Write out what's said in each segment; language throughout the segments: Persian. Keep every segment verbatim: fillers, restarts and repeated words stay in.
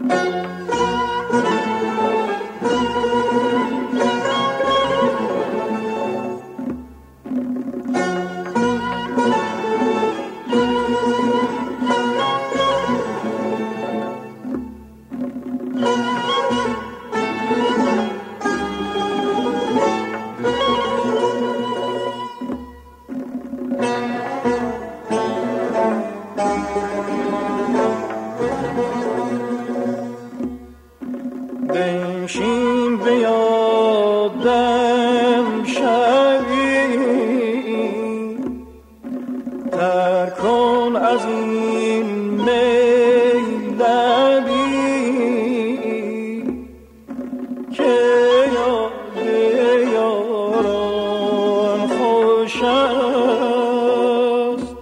بنشین به یادم شوی، تر کن از این میلبی که یاد یاران خوش است.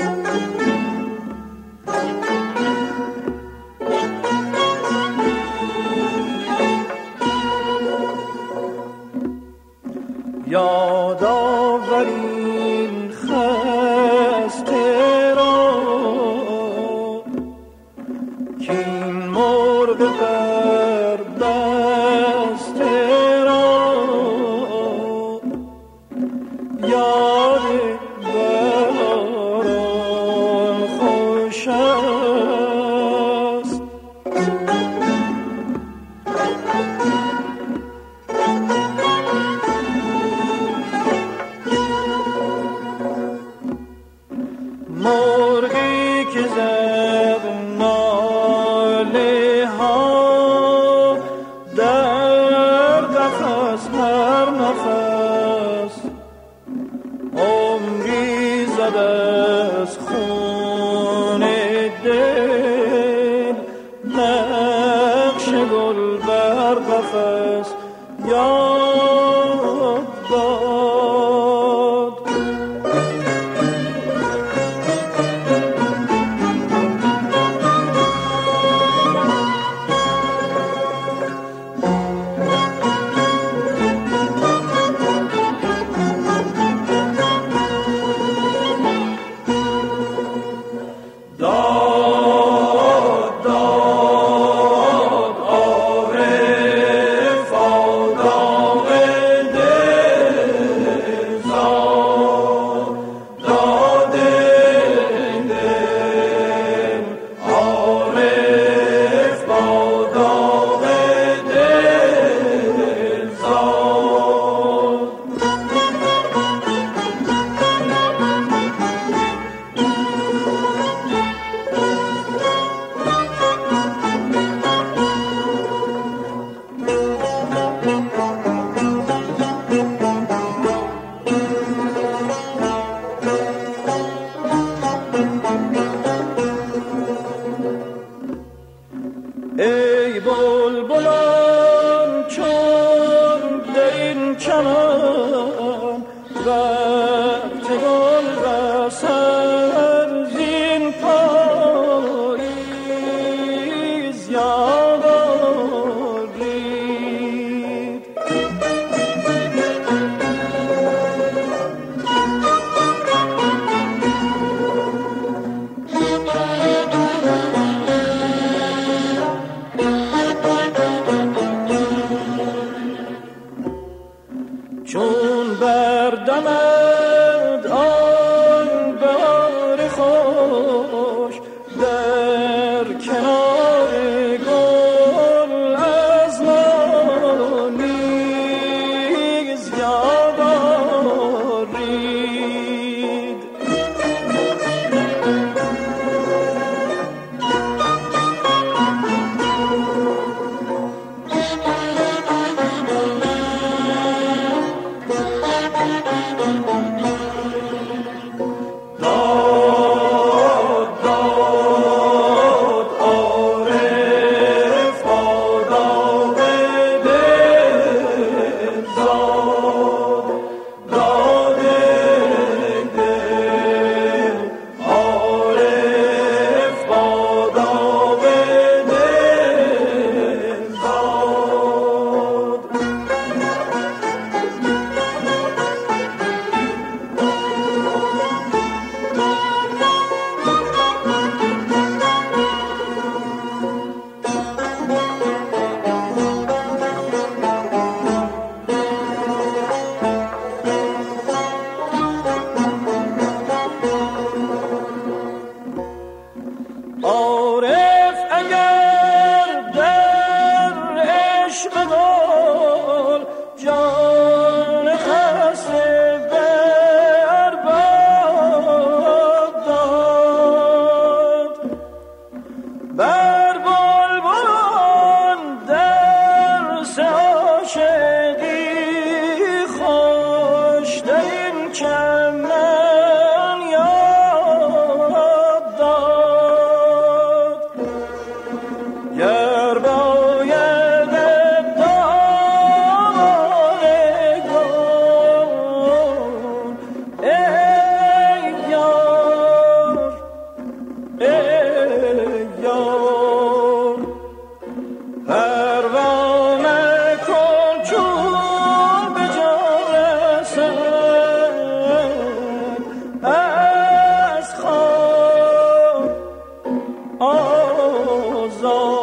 یاد آورین خسته را کین مرغ بربسته را، یاد بهاران خوش است. مرغی که زد ناله ها در قفس هر نفس، عمری زد از خون دل نقش گل بر قفس. یاد باد ای بلبلان چون در این چمن وقت گل رسد زین پاییز، یاد آرید چون بردمد آن بهار خوش در کنار گل بر بلبلان درس عاشقی خوش در این چمن یاد داد. گر باید دامان گل ای یار ای یار پروانه کن چون به جان رسد از خواب آزاد.